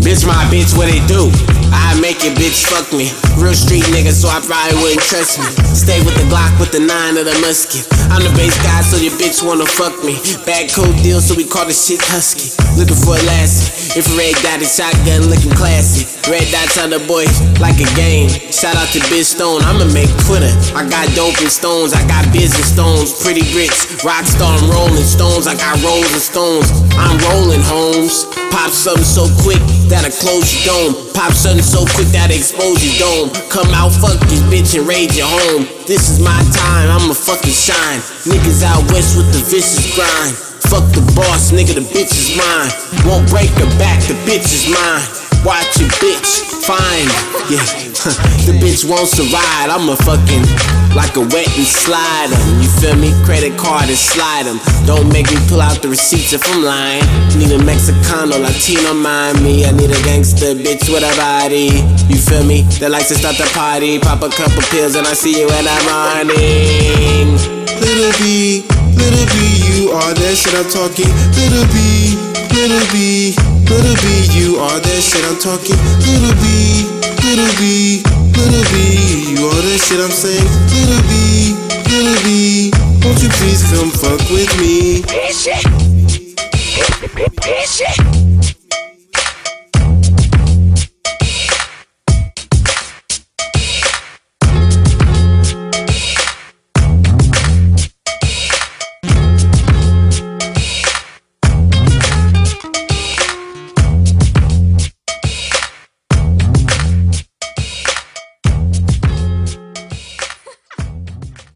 Bitch, my bitch, what it do? I make it, bitch, fuck me. Real street nigga, so I probably wouldn't trust me. Stay with the Glock with the 9 of the musket. I'm the bass guy, so your bitch wanna fuck me. Bad code deal, so we call the shit husky. Looking for a lassie. Infrared got a shotgun looking classy. Red dots on the boy, like a game. Shout out to Biz Stone, I'ma make Twitter. I got dope and stones, I got business stones. Pretty bricks, rockstar, I'm rolling stones. I got rolls and stones, I'm rolling homes. Pop something so quick that'll close your dome. Pop something so quick that'll expose your dome. Come out, fuck this bitch and raid your home. This is my time, I'ma fucking shine. Niggas out west with the vicious grind. Fuck the boss, nigga, the bitch is mine. Won't break her back, the bitch is mine. Watch your bitch, fine, yeah. The bitch won't survive, I'ma fucking like a wet and slide 'em. You feel me? Credit card and slide 'em. Don't make me pull out the receipts if I'm lying. Need a Mexicano, Latino, mind me. I need a gangster bitch with a body. You feel me? That likes to start the party. Pop a couple pills and I see you in the morning. Little B, you are that shit I'm talking. Little B, you are that shit I'm talking. Little B, you are that shit I'm saying. Little B, won't you please come fuck with me?